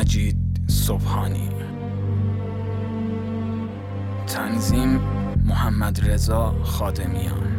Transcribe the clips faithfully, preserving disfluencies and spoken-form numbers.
مجید صبحانی. تنظیم محمد رضا خادمیان.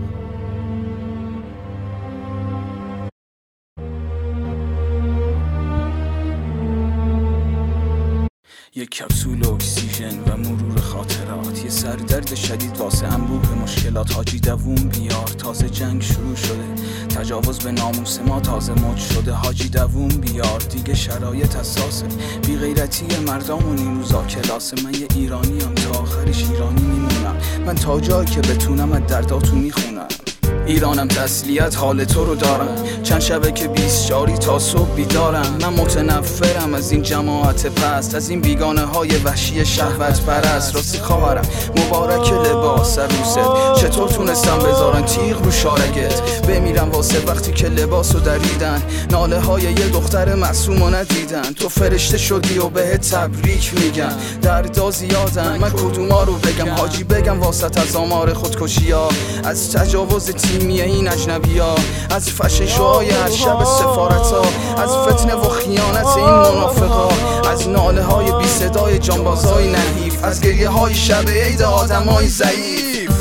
یک کپسول اکسیژن و مرور خاطرات، یه سردرد شدید واسه انبوه مشکلات. حاجی دووم بیار، تازه جنگ شروع شده، تجاوز به ناموس ما تازه مد شده. حاجی دووم بیار، دیگه شرایط حساسه، بی غیرتی مردامون این روزا کلاسه. من یه ایرانیم، تا آخرش ایرانی میمونم، من تا جایی که بتونم از درداتو میخونم. ایرانم تسلیت حال تو رو دارم، چند شبه که بیست جاری تا صبح بیدارم. من متنفرم از این جماعت پست، از این بیگانه های وحشی شهوت پرست. راستی خواهرم مبارک لباس عروست، چطور تونستم بذارن تیغ رو شارگت؟ بمیرم واسه وقتی که لباسو دریدن، ناله های یه دختر معصومو ندیدن. تو فرشته شدی و بهت تبریک میگن، دردا زیادن من کدوما رو بگم؟ حاجی بگم واسط از آمار خودکشی ها، از تجاوز تیمی این اجنبی ها، از فششوهای هر شب سفارت ها، از فتنه و خیانت این منافقا، از ناله های بی صدای جانبازای نحیف، از گریه های شب عید آدم های ضعیف.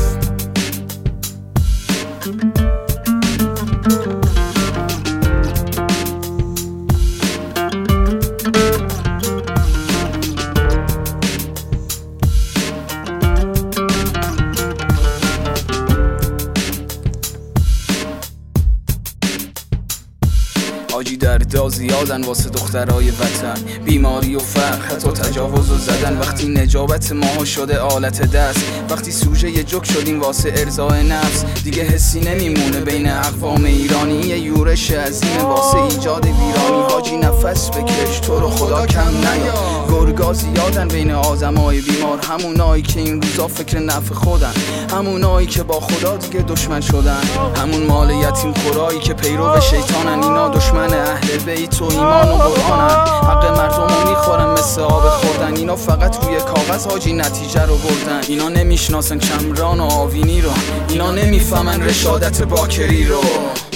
حاجی دردا زیادن واسه دخترای وطن، بیماری و فقر حتی تجاوز و زدن. وقتی نجابت ما شده آلت دست، وقتی سوژه یه جوک شدیم واسه ارضای نفس، دیگه حسی نمیمونه بین اقوام ایرانی. یه یورش عظیمه واسه ایجاد ویرانی. حاجی نفس بکش، تو رو خدا کم نیا، گرگا زیادن بین آدمای بیمار، همونایی که این روزا فکر نفع خودن، همونایی که با خدا دیگه دشمن شدن، همون مال یتیم خورایی که پیرو شیطانن. اینا دشمن اهل بیت و ایمان و قرآنن، حق مردمو میخورن مثل آب خوردن. اینا فقط روی کاغذ حاجی نتیجه رو بردن. اینا نمیشناسن کمران و آوینی رو، اینا نمیفهمن رشادت باکری رو.